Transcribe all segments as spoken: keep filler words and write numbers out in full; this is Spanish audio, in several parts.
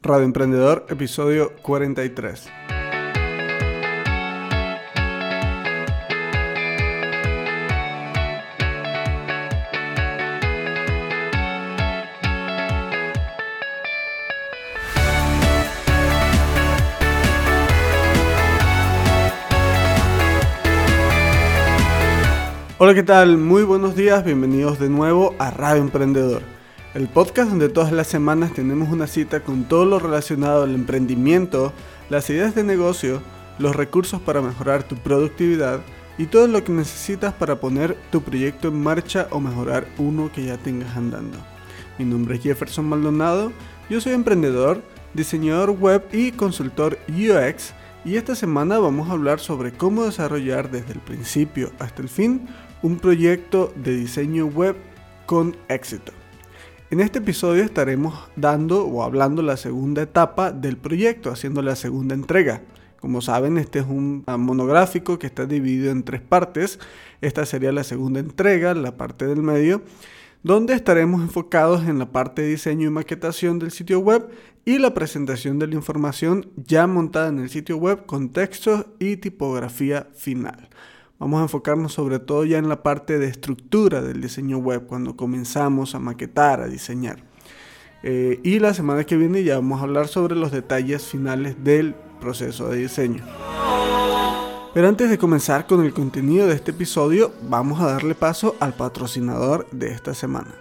Radio Emprendedor, episodio cuarenta y tres. Hola, ¿qué tal? Muy buenos días, bienvenidos de nuevo a Radio Emprendedor, el podcast donde todas las semanas tenemos una cita con todo lo relacionado al emprendimiento, las ideas de negocio, los recursos para mejorar tu productividad y todo lo que necesitas para poner tu proyecto en marcha o mejorar uno que ya tengas andando. Mi nombre es Jefferson Maldonado, yo soy emprendedor, diseñador web y consultor U X, y esta semana vamos a hablar sobre cómo desarrollar desde el principio hasta el fin un proyecto de diseño web con éxito. En este episodio estaremos dando o hablando la segunda etapa del proyecto, haciendo la segunda entrega. Como saben, este es un monográfico que está dividido en tres partes. Esta sería la segunda entrega, la parte del medio, donde estaremos enfocados en la parte de diseño y maquetación del sitio web y la presentación de la información ya montada en el sitio web con textos y tipografía final. Vamos a enfocarnos sobre todo ya en la parte de estructura del diseño web, cuando comenzamos a maquetar, a diseñar. Eh, y la semana que viene ya vamos a hablar sobre los detalles finales del proceso de diseño. Pero antes de comenzar con el contenido de este episodio, vamos a darle paso al patrocinador de esta semana.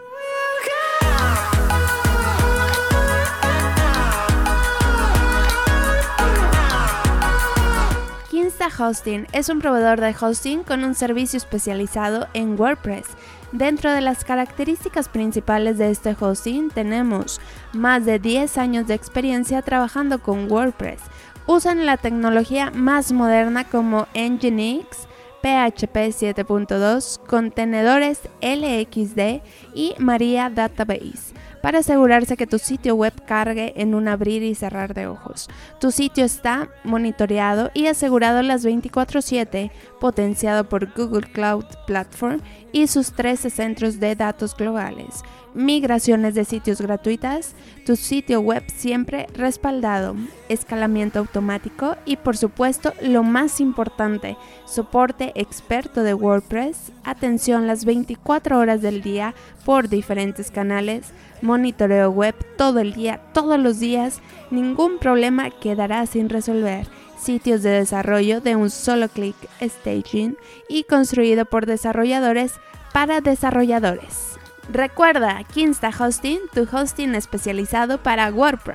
Hosting es un proveedor de hosting con un servicio especializado en WordPress. Dentro de las características principales de este hosting tenemos más de diez años de experiencia trabajando con WordPress. Usan la tecnología más moderna como Nginx, P H P siete punto dos, contenedores L X D y Maria Database, para asegurarse que tu sitio web cargue en un abrir y cerrar de ojos. Tu sitio está monitoreado y asegurado las veinticuatro siete, potenciado por Google Cloud Platform y sus trece centros de datos globales. Migraciones de sitios gratuitas, tu sitio web siempre respaldado, escalamiento automático y, por supuesto, lo más importante, soporte experto de WordPress, atención las veinticuatro horas del día por diferentes canales, monitoreo web todo el día, todos los días, ningún problema quedará sin resolver. Sitios de desarrollo de un solo clic, staging y construido por desarrolladores para desarrolladores. Recuerda, Kinsta Hosting, tu hosting especializado para WordPress.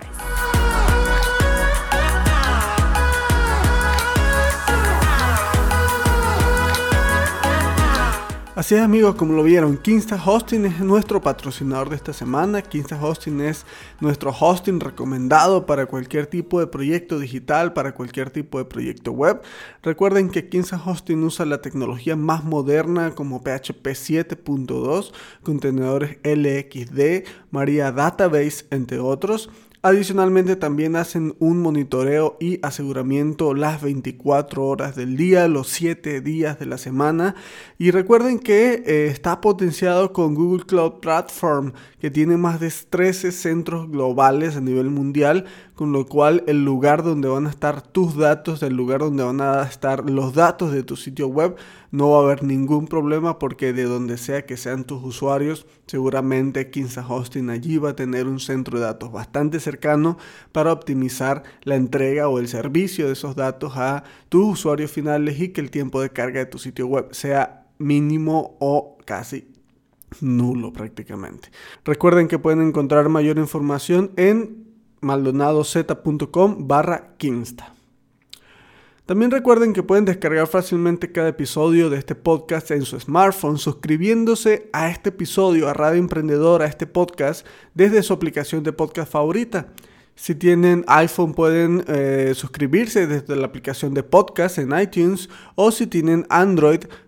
Así es, amigos, como lo vieron, Kinsta Hosting es nuestro patrocinador de esta semana. Kinsta Hosting es nuestro hosting recomendado para cualquier tipo de proyecto digital, para cualquier tipo de proyecto web. Recuerden que Kinsta Hosting usa la tecnología más moderna como P H P siete punto dos, contenedores L X D, Maria Database, entre otros. Adicionalmente también hacen un monitoreo y aseguramiento las veinticuatro horas del día, los siete días de la semana. Y recuerden que eh, está potenciado con Google Cloud Platform, que tiene más de trece centros globales a nivel mundial, con lo cual el lugar donde van a estar tus datos, el lugar donde van a estar los datos de tu sitio web, no va a haber ningún problema, porque de donde sea que sean tus usuarios, seguramente Kinsta Hosting allí va a tener un centro de datos bastante cercano para optimizar la entrega o el servicio de esos datos a tus usuarios finales y que el tiempo de carga de tu sitio web sea mínimo o casi nulo prácticamente. Recuerden que pueden encontrar mayor información en maldonadoz punto com barra Kinsta. También recuerden que pueden descargar fácilmente cada episodio de este podcast en su smartphone, suscribiéndose a este episodio, a Radio Emprendedor, a este podcast, desde su aplicación de podcast favorita. Si tienen iPhone pueden eh, suscribirse desde la aplicación de podcast en iTunes, o si tienen Android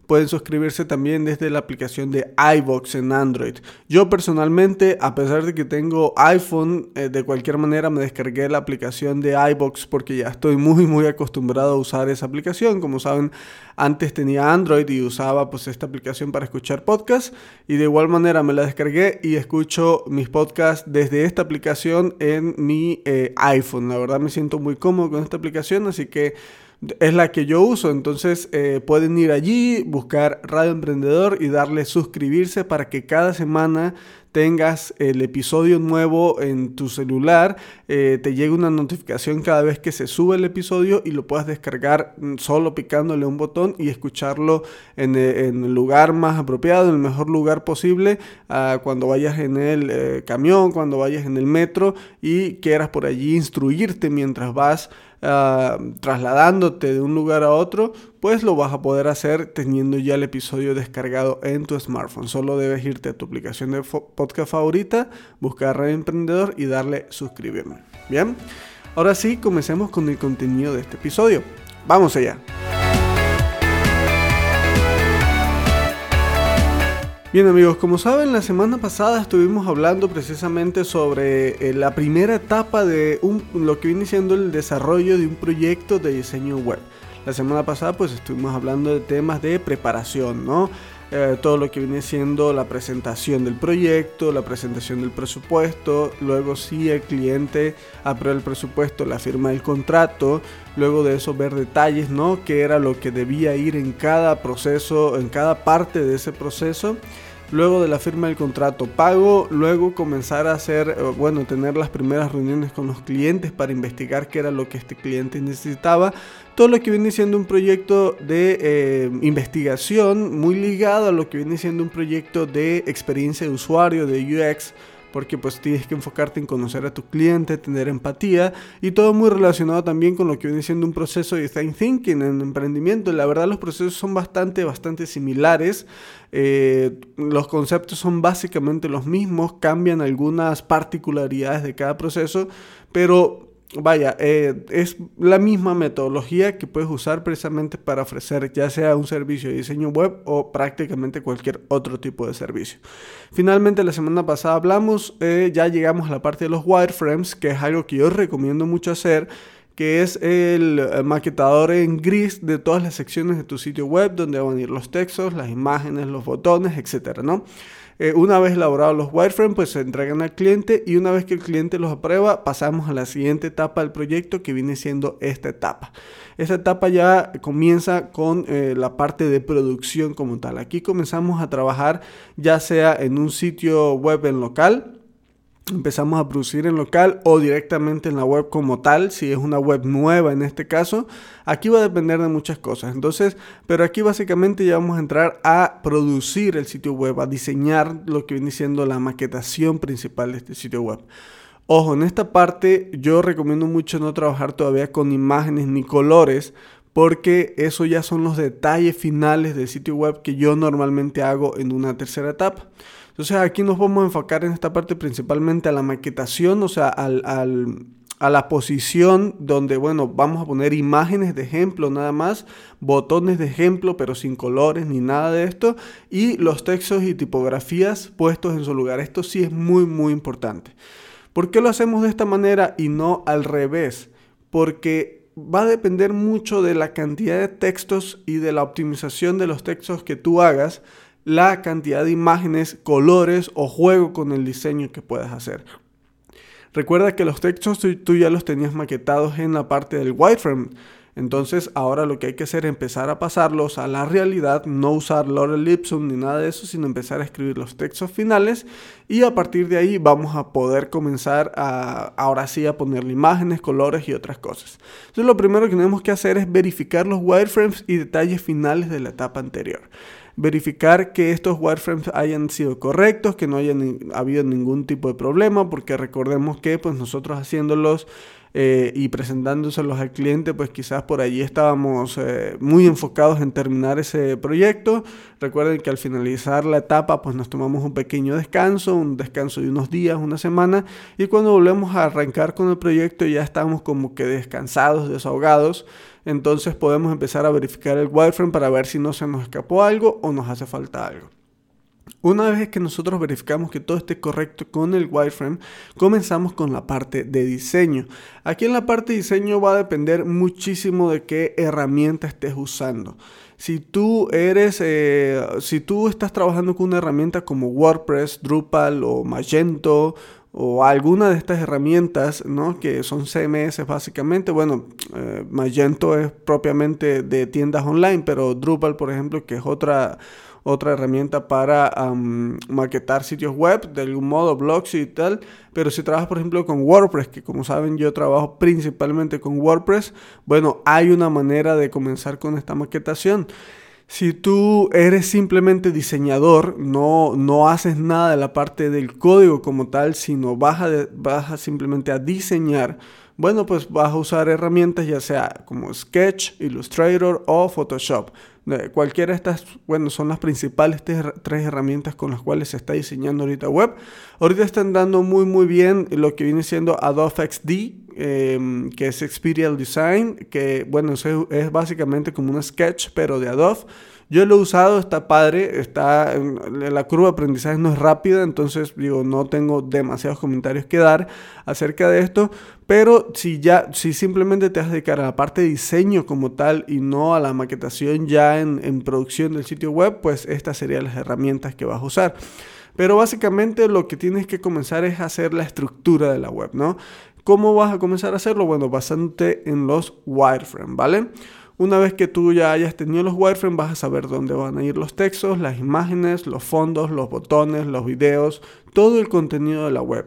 pueden suscribirse también desde la aplicación de iVoox en Android. Yo personalmente, a pesar de que tengo iPhone, eh, de cualquier manera me descargué la aplicación de iVoox porque ya estoy muy muy acostumbrado a usar esa aplicación. Como saben, antes tenía Android y usaba pues esta aplicación para escuchar podcasts, y de igual manera me la descargué y escucho mis podcasts desde esta aplicación en mi eh, iPhone. La verdad me siento muy cómodo con esta aplicación, así que es la que yo uso. Entonces eh, pueden ir allí, buscar Radio Emprendedor y darle suscribirse para que cada semana tengas el episodio nuevo en tu celular, eh, te llegue una notificación cada vez que se sube el episodio y lo puedas descargar solo picándole un botón y escucharlo en, en el lugar más apropiado, en el mejor lugar posible, uh, cuando vayas en el eh, camión, cuando vayas en el metro y quieras por allí instruirte mientras vas Uh, trasladándote de un lugar a otro, pues lo vas a poder hacer teniendo ya el episodio descargado en tu smartphone. Solo debes irte a tu aplicación de fo- podcast favorita, buscar Radio Emprendedor y darle suscribirme. Bien, ahora sí, comencemos con el contenido de este episodio. Vamos allá. Bien amigos, como saben, la semana pasada estuvimos hablando precisamente sobre eh, la primera etapa de un, lo que viene siendo el desarrollo de un proyecto de diseño web. La semana pasada pues estuvimos hablando de temas de preparación, ¿no? Eh, todo lo que viene siendo la presentación del proyecto, la presentación del presupuesto, luego si el cliente aprueba el presupuesto, la firma del contrato, luego de eso ver detalles, ¿no? Qué era lo que debía ir en cada proceso, en cada parte de ese proceso. Luego de la firma del contrato, pago, luego comenzar a hacer, bueno, tener las primeras reuniones con los clientes para investigar qué era lo que este cliente necesitaba. Todo lo que viene siendo un proyecto de eh, investigación muy ligado a lo que viene siendo un proyecto de experiencia de usuario, de U X, porque pues tienes que enfocarte en conocer a tu cliente, tener empatía y todo muy relacionado también con lo que viene siendo un proceso de design thinking en emprendimiento. La verdad los procesos son bastante, bastante similares, eh, los conceptos son básicamente los mismos, cambian algunas particularidades de cada proceso, pero vaya, eh, es la misma metodología que puedes usar precisamente para ofrecer ya sea un servicio de diseño web o prácticamente cualquier otro tipo de servicio. Finalmente, la semana pasada hablamos, eh, ya llegamos a la parte de los wireframes, que es algo que yo recomiendo mucho hacer, que es el maquetador en gris de todas las secciones de tu sitio web, donde van a ir los textos, las imágenes, los botones, etcétera, ¿no? Eh, una vez elaborados los wireframes, pues se entregan al cliente y una vez que el cliente los aprueba, pasamos a la siguiente etapa del proyecto, que viene siendo esta etapa. Esta etapa ya comienza con eh, la parte de producción como tal. Aquí comenzamos a trabajar ya sea en un sitio web en local, empezamos a producir en local o directamente en la web como tal, si es una web nueva en este caso. Aquí va a depender de muchas cosas. Entonces, pero aquí básicamente ya vamos a entrar a producir el sitio web, a diseñar lo que viene siendo la maquetación principal de este sitio web. Ojo, en esta parte yo recomiendo mucho no trabajar todavía con imágenes ni colores, porque eso ya son los detalles finales del sitio web que yo normalmente hago en una tercera etapa. Entonces aquí nos vamos a enfocar en esta parte principalmente a la maquetación, o sea, al, al, a la posición donde, bueno, vamos a poner imágenes de ejemplo nada más, botones de ejemplo pero sin colores ni nada de esto, y los textos y tipografías puestos en su lugar. Esto sí es muy muy importante. ¿Por qué lo hacemos de esta manera y no al revés? Porque va a depender mucho de la cantidad de textos y de la optimización de los textos que tú hagas, la cantidad de imágenes, colores o juego con el diseño que puedas hacer. Recuerda que los textos tú, tú ya los tenías maquetados en la parte del wireframe. Entonces ahora lo que hay que hacer es empezar a pasarlos a la realidad, no usar Lorem Ipsum ni nada de eso, sino empezar a escribir los textos finales y a partir de ahí vamos a poder comenzar a, ahora sí a ponerle imágenes, colores y otras cosas. Entonces lo primero que tenemos que hacer es verificar los wireframes y detalles finales de la etapa anterior. Verificar que estos wireframes hayan sido correctos, que no haya ni, habido ningún tipo de problema, porque recordemos que pues nosotros haciéndolos eh, y presentándoselos al cliente, pues quizás por allí estábamos eh, muy enfocados en terminar ese proyecto. Recuerden que al finalizar la etapa pues nos tomamos un pequeño descanso, un descanso de unos días, una semana, y cuando volvemos a arrancar con el proyecto ya estamos como que descansados, desahogados. Entonces podemos empezar a verificar el wireframe para ver si no se nos escapó algo o nos hace falta algo. Una vez que nosotros verificamos que todo esté correcto con el wireframe, comenzamos con la parte de diseño. Aquí en la parte de diseño va a depender muchísimo de qué herramienta estés usando. Si tú eres, eh, si tú estás trabajando con una herramienta como WordPress, Drupal o Magento o alguna de estas herramientas, ¿no?, que son C M S básicamente, bueno, eh, Magento es propiamente de tiendas online, pero Drupal, por ejemplo, que es otra... otra herramienta para um, maquetar sitios web, de algún modo, blogs y tal. Pero si trabajas, por ejemplo, con WordPress, que como saben yo trabajo principalmente con WordPress, bueno, hay una manera de comenzar con esta maquetación. Si tú eres simplemente diseñador, no, no haces nada de la parte del código como tal, sino vas a, de, vas a simplemente a diseñar, bueno, pues vas a usar herramientas ya sea como Sketch, Illustrator o Photoshop. Cualquiera de estas, bueno, son las principales tres herramientas con las cuales se está diseñando ahorita web. Ahorita están dando muy muy bien lo que viene siendo Adobe X D, eh, que es Experiential Design, que bueno, es, es básicamente como un Sketch, pero de Adobe. Yo lo he usado, está padre, está en, la curva de aprendizaje no es rápida, entonces digo, no tengo demasiados comentarios que dar acerca de esto, pero si ya, si simplemente te vas a dedicar a la parte de diseño como tal y no a la maquetación ya en, en producción del sitio web, pues estas serían las herramientas que vas a usar. Pero básicamente lo que tienes que comenzar es hacer la estructura de la web, ¿no? ¿Cómo vas a comenzar a hacerlo? Bueno, basándote en los wireframes, ¿vale? Una vez que tú ya hayas tenido los wireframes, vas a saber dónde van a ir los textos, las imágenes, los fondos, los botones, los videos, todo el contenido de la web.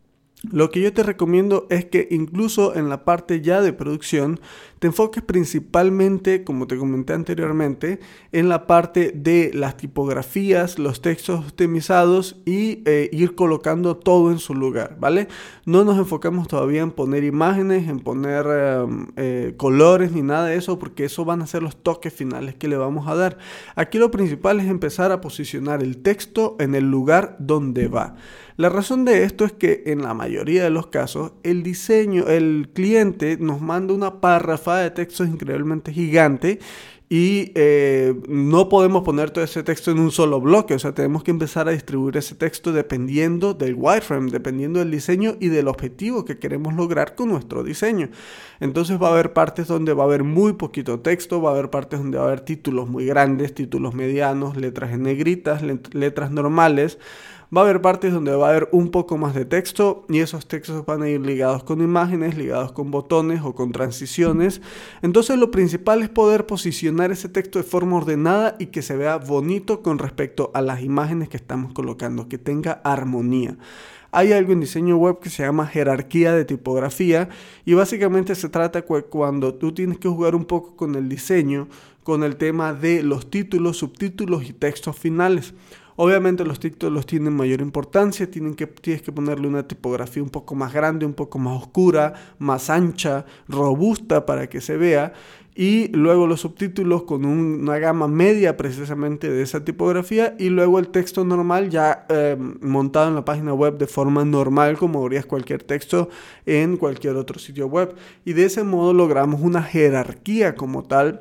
Lo que yo te recomiendo es que incluso en la parte ya de producción te enfoques principalmente, como te comenté anteriormente, en la parte de las tipografías, los textos optimizados y eh, ir colocando todo en su lugar, ¿vale? No nos enfocamos todavía en poner imágenes, en poner eh, eh, colores ni nada de eso, porque eso van a ser los toques finales que le vamos a dar. Aquí lo principal es empezar a posicionar el texto en el lugar donde va. La razón de esto es que en la mayoría de los casos el diseño, el cliente nos manda una párrafa de textos increíblemente gigante y eh, no podemos poner todo ese texto en un solo bloque, o sea, tenemos que empezar a distribuir ese texto dependiendo del wireframe, dependiendo del diseño y del objetivo que queremos lograr con nuestro diseño. Entonces va a haber partes donde va a haber muy poquito texto, va a haber partes donde va a haber títulos muy grandes, títulos medianos, letras en negritas, letras normales. Va a haber partes donde va a haber un poco más de texto y esos textos van a ir ligados con imágenes, ligados con botones o con transiciones. Entonces lo principal es poder posicionar ese texto de forma ordenada y que se vea bonito con respecto a las imágenes que estamos colocando, que tenga armonía. Hay algo en diseño web que se llama jerarquía de tipografía y básicamente se trata de cuando tú tienes que jugar un poco con el diseño, con el tema de los títulos, subtítulos y textos finales. Obviamente los títulos tienen mayor importancia, tienen que, tienes que ponerle una tipografía un poco más grande, un poco más oscura, más ancha, robusta para que se vea. Y luego los subtítulos con un, una gama media precisamente de esa tipografía. Y luego el texto normal ya eh, montado en la página web de forma normal como harías cualquier texto en cualquier otro sitio web. Y de ese modo logramos una jerarquía como tal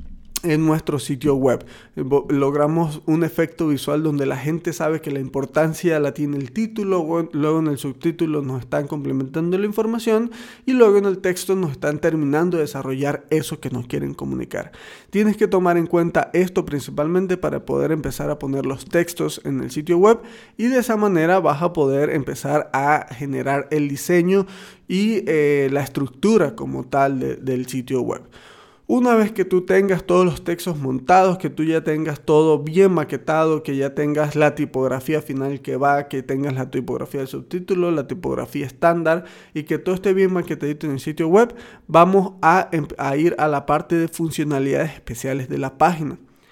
en nuestro sitio web. Logramos un efecto visual donde la gente sabe que la importancia la tiene el título, luego en el subtítulo nos están complementando la información y luego en el texto nos están terminando de desarrollar eso que nos quieren comunicar. Tienes que tomar en cuenta esto principalmente para poder empezar a poner los textos en el sitio web y de esa manera vas a poder empezar a generar el diseño y eh, la estructura como tal de, del sitio web. Una vez que tú tengas todos los textos montados, que tú ya tengas todo bien maquetado, que ya tengas la tipografía final que va, que tengas la tipografía del subtítulo, la tipografía estándar y que todo esté bien maquetadito en el sitio web, vamos a, a ir a la parte de funcionalidades especiales de la página.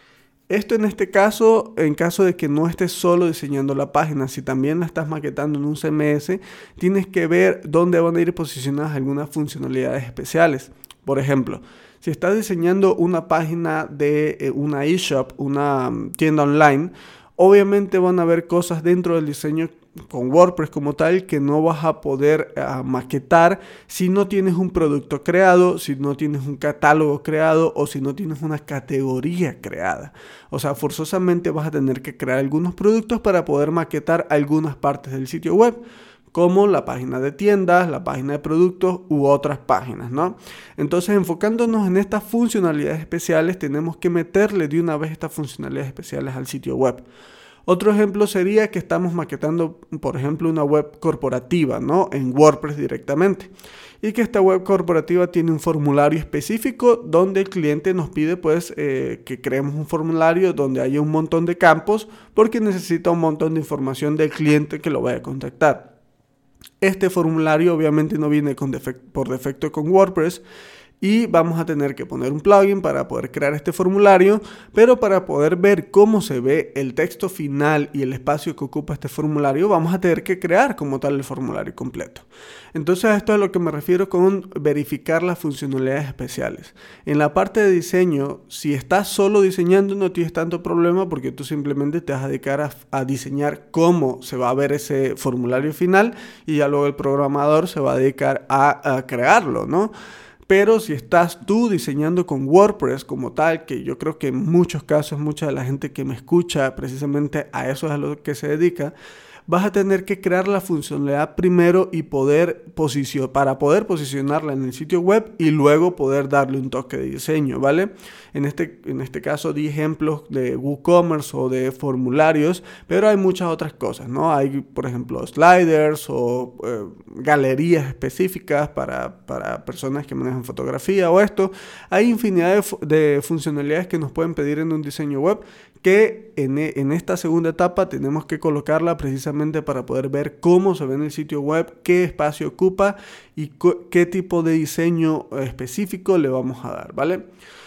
Esto en este caso, en caso de que no estés solo diseñando la página, si también la estás maquetando en un C M S, tienes que ver dónde van a ir posicionadas algunas funcionalidades especiales. Por ejemplo, si estás diseñando una página de eh, una eShop, una um, tienda online, obviamente van a haber cosas dentro del diseño con WordPress como tal que no vas a poder uh, maquetar si no tienes un producto creado, si no tienes un catálogo creado o si no tienes una categoría creada. O sea, forzosamente vas a tener que crear algunos productos para poder maquetar algunas partes del sitio web, como la página de tiendas, la página de productos u otras páginas, ¿no? Entonces, enfocándonos en estas funcionalidades especiales, tenemos que meterle de una vez estas funcionalidades especiales al sitio web. Otro ejemplo sería que estamos maquetando, por ejemplo, una web corporativa, ¿no? En WordPress directamente. Y que esta web corporativa tiene un formulario específico donde el cliente nos pide pues eh, que creemos un formulario donde haya un montón de campos porque necesita un montón de información del cliente que lo vaya a contactar. Este formulario obviamente no viene con defecto, por defecto con WordPress. Y vamos a tener que poner un plugin para poder crear este formulario, pero para poder ver cómo se ve el texto final y el espacio que ocupa este formulario, vamos a tener que crear como tal el formulario completo. Entonces a esto es a lo que me refiero con verificar las funcionalidades especiales. En la parte de diseño, si estás solo diseñando no tienes tanto problema porque tú simplemente te vas a dedicar a, a diseñar cómo se va a ver ese formulario final y ya luego el programador se va a dedicar a, a crearlo, ¿no? Pero si estás tú diseñando con WordPress como tal, que yo creo que en muchos casos, mucha de la gente que me escucha precisamente a eso es a lo que se dedica, vas a tener que crear la funcionalidad primero y poder posicionar, para poder posicionarla en el sitio web y luego poder darle un toque de diseño, ¿vale? En este, en este caso di ejemplos de WooCommerce o de formularios, pero hay muchas otras cosas, ¿no? Hay, por ejemplo, sliders o eh, galerías específicas para, para personas que manejan fotografía o esto. Hay infinidad de, de funcionalidades que nos pueden pedir en un diseño web que en, en esta segunda etapa tenemos que colocarla precisamente para poder ver cómo se ve en el sitio web, qué espacio ocupa y qué tipo de diseño específico le vamos a dar, ¿vale?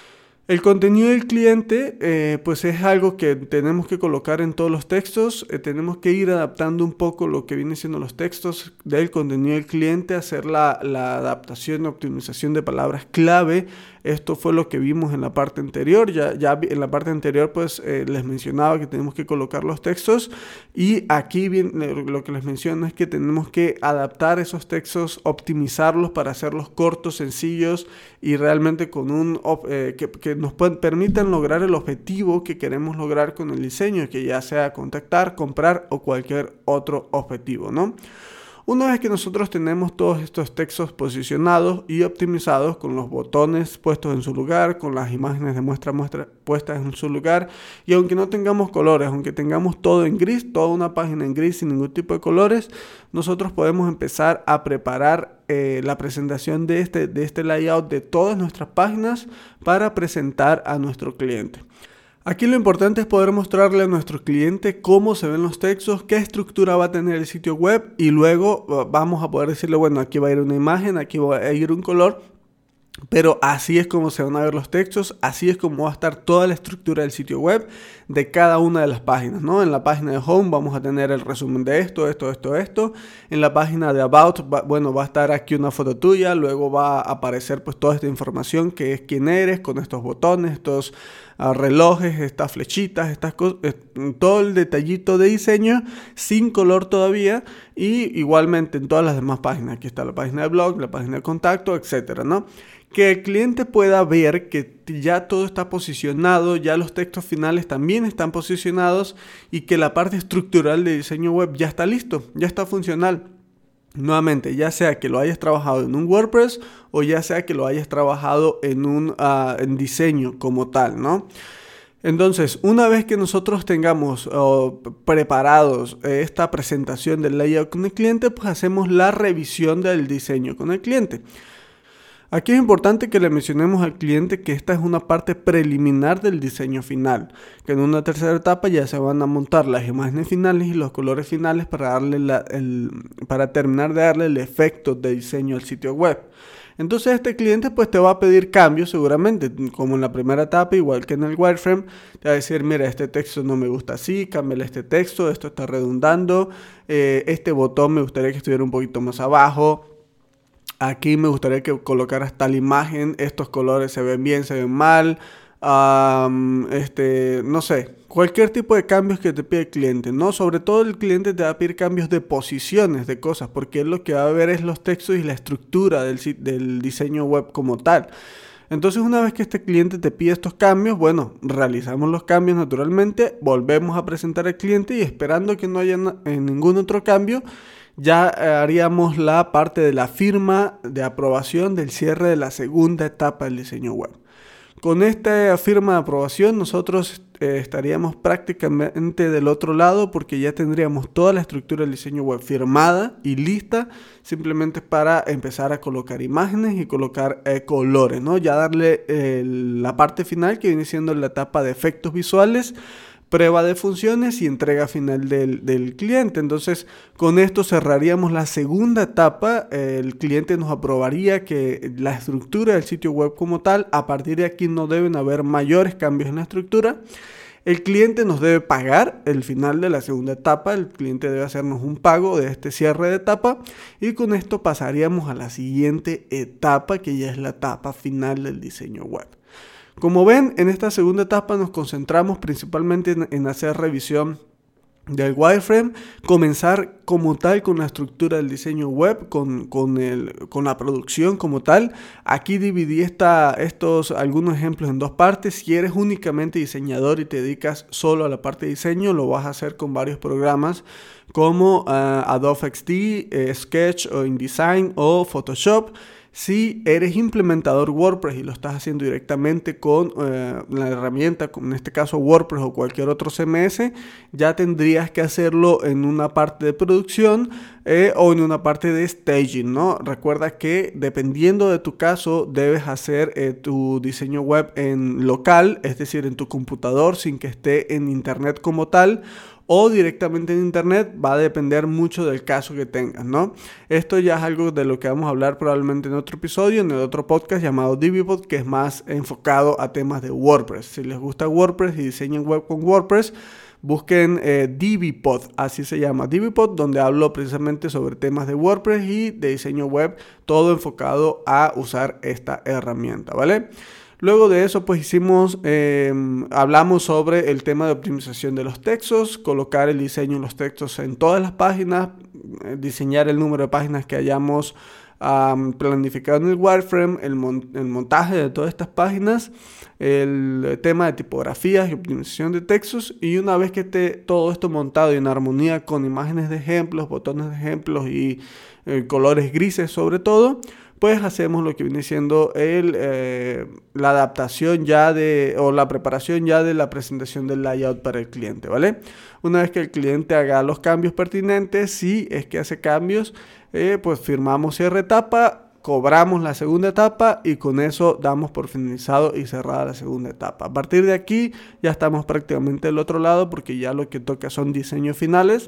El contenido del cliente eh, pues es algo que tenemos que colocar en todos los textos, eh, tenemos que ir adaptando un poco lo que vienen siendo los textos del contenido del cliente, hacer la, la adaptación y optimización de palabras clave. Esto fue lo que vimos en la parte anterior, ya, ya en la parte anterior pues eh, les mencionaba que tenemos que colocar los textos y aquí bien, lo que les menciono es que tenemos que adaptar esos textos, optimizarlos para hacerlos cortos, sencillos y realmente con un eh, que, que nos pueden, permitan lograr el objetivo que queremos lograr con el diseño, que ya sea contactar, comprar o cualquier otro objetivo, ¿no? Una vez que nosotros tenemos todos estos textos posicionados y optimizados con los botones puestos en su lugar, con las imágenes de muestra muestra puestas en su lugar y aunque no tengamos colores, aunque tengamos todo en gris, toda una página en gris sin ningún tipo de colores, nosotros podemos empezar a preparar eh, la presentación de este, de este layout de todas nuestras páginas para presentar a nuestro cliente. Aquí lo importante es poder mostrarle a nuestro cliente cómo se ven los textos, qué estructura va a tener el sitio web y luego vamos a poder decirle, bueno, aquí va a ir una imagen, aquí va a ir un color, pero así es como se van a ver los textos, así es como va a estar toda la estructura del sitio web de cada una de las páginas, ¿no? En la página de Home vamos a tener el resumen de esto, esto, esto, esto. En la página de About, va, bueno, va a estar aquí una foto tuya, luego va a aparecer pues toda esta información que es quién eres, con estos botones, estos uh, relojes, estas flechitas, estas cosas, todo el detallito de diseño sin color todavía y igualmente en todas las demás páginas. Aquí está la página de blog, la página de contacto, etcétera, ¿no? Que el cliente pueda ver que ya todo está posicionado, ya los textos finales también están posicionados y que la parte estructural de diseño web ya está listo, ya está funcional. Nuevamente, ya sea que lo hayas trabajado en un WordPress o ya sea que lo hayas trabajado en un uh, en diseño como tal, ¿no? Entonces, una vez que nosotros tengamos uh, preparados eh, esta presentación del layout con el cliente, pues hacemos la revisión del diseño con el cliente. Aquí es importante que le mencionemos al cliente que esta es una parte preliminar del diseño final, que en una tercera etapa ya se van a montar las imágenes finales y los colores finales para, darle la, el, para terminar de darle el efecto de diseño al sitio web. Entonces este cliente pues te va a pedir cambios seguramente, como en la primera etapa, igual que en el wireframe, te va a decir, mira, este texto no me gusta así, cámbiale este texto, esto está redundando, eh, este botón me gustaría que estuviera un poquito más abajo, aquí me gustaría que colocaras tal imagen, estos colores se ven bien, se ven mal, um, este, no sé, cualquier tipo de cambios que te pide el cliente, ¿no? Sobre todo el cliente te va a pedir cambios de posiciones de cosas, porque él lo que va a ver es los textos y la estructura del, del diseño web como tal. Entonces, una vez que este cliente te pide estos cambios, bueno, realizamos los cambios naturalmente, volvemos a presentar al cliente y esperando que no haya ningún otro cambio, ya haríamos la parte de la firma de aprobación del cierre de la segunda etapa del diseño web. Con esta firma de aprobación nosotros eh, estaríamos prácticamente del otro lado porque ya tendríamos toda la estructura del diseño web firmada y lista simplemente para empezar a colocar imágenes y colocar eh, colores, ¿no? Ya darle eh, la parte final que viene siendo la etapa de efectos visuales, prueba de funciones y entrega final del, del cliente. Entonces, con esto cerraríamos la segunda etapa. El cliente nos aprobaría que la estructura del sitio web como tal, a partir de aquí no deben haber mayores cambios en la estructura. El cliente nos debe pagar el final de la segunda etapa. El cliente debe hacernos un pago de este cierre de etapa. Y con esto pasaríamos a la siguiente etapa, que ya es la etapa final del diseño web. Como ven, en esta segunda etapa nos concentramos principalmente en, en hacer revisión del wireframe, comenzar como tal con la estructura del diseño web, con, con, el, con la producción como tal. Aquí dividí esta, estos algunos ejemplos en dos partes. Si eres únicamente diseñador y te dedicas solo a la parte de diseño, lo vas a hacer con varios programas como uh, Adobe X D, eh, Sketch o InDesign o Photoshop. Si eres implementador WordPress y lo estás haciendo directamente con eh, la herramienta, como en este caso WordPress o cualquier otro C M S, ya tendrías que hacerlo en una parte de producción eh, o en una parte de staging, ¿no? Recuerda que dependiendo de tu caso debes hacer eh, tu diseño web en local, es decir, en tu computador sin que esté en internet como tal, o directamente en internet, va a depender mucho del caso que tengas, ¿no? Esto ya es algo de lo que vamos a hablar probablemente en otro episodio, en el otro podcast llamado Divi-Pod, que es más enfocado a temas de WordPress. Si les gusta WordPress y diseñan web con WordPress, busquen eh, Divi-Pod, así se llama, Divi-Pod, donde hablo precisamente sobre temas de WordPress y de diseño web, todo enfocado a usar esta herramienta, ¿vale? Luego de eso, pues hicimos, eh, hablamos sobre el tema de optimización de los textos, colocar el diseño de los textos en todas las páginas, eh, diseñar el número de páginas que hayamos um, planificado en el wireframe, el, mon el montaje de todas estas páginas, el tema de tipografías y optimización de textos. Y una vez que esté todo esto montado y en armonía con imágenes de ejemplos, botones de ejemplos y eh, colores grises sobre todo, pues hacemos lo que viene siendo el, eh, la adaptación ya de, o la preparación ya de la presentación del layout para el cliente, ¿vale? Una vez que el cliente haga los cambios pertinentes, si es que hace cambios, eh, pues firmamos cierre etapa, cobramos la segunda etapa y con eso damos por finalizado y cerrada la segunda etapa. A partir de aquí ya estamos prácticamente del otro lado porque ya lo que toca son diseños finales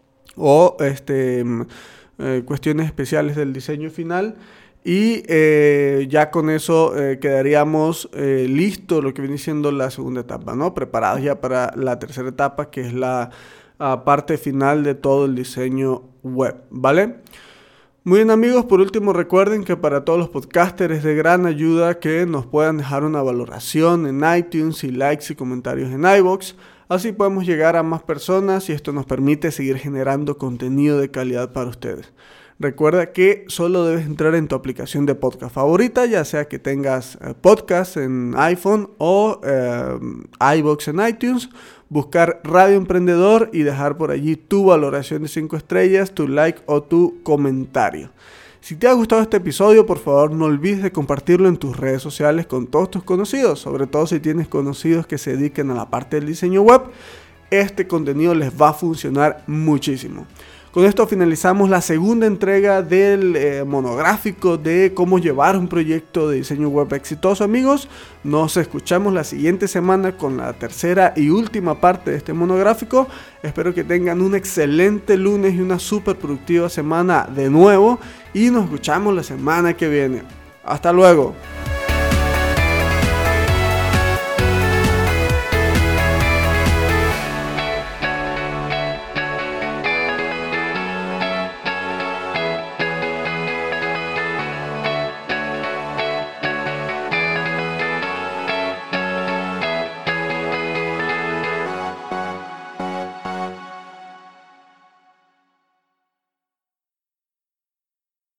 o este, eh, cuestiones especiales del diseño final. Y eh, ya con eso eh, quedaríamos eh, listo lo que viene siendo la segunda etapa, ¿no? Preparados ya para la tercera etapa, que es la uh, parte final de todo el diseño web, ¿vale? Muy bien, amigos, por último recuerden que para todos los podcasters es de gran ayuda que nos puedan dejar una valoración en iTunes y likes y comentarios en iVoox. Así podemos llegar a más personas y esto nos permite seguir generando contenido de calidad para ustedes. Recuerda que solo debes entrar en tu aplicación de podcast favorita, ya sea que tengas eh, podcast en iPhone o eh, iVoox en iTunes, buscar Radio Emprendedor y dejar por allí tu valoración de cinco estrellas, tu like o tu comentario. Si te ha gustado este episodio, por favor no olvides de compartirlo en tus redes sociales con todos tus conocidos, sobre todo si tienes conocidos que se dediquen a la parte del diseño web. Este contenido les va a funcionar muchísimo. Con esto finalizamos la segunda entrega del eh, monográfico de cómo llevar un proyecto de diseño web exitoso, amigos. Nos escuchamos la siguiente semana con la tercera y última parte de este monográfico. Espero que tengan un excelente lunes y una súper productiva semana de nuevo. Y nos escuchamos la semana que viene. Hasta luego.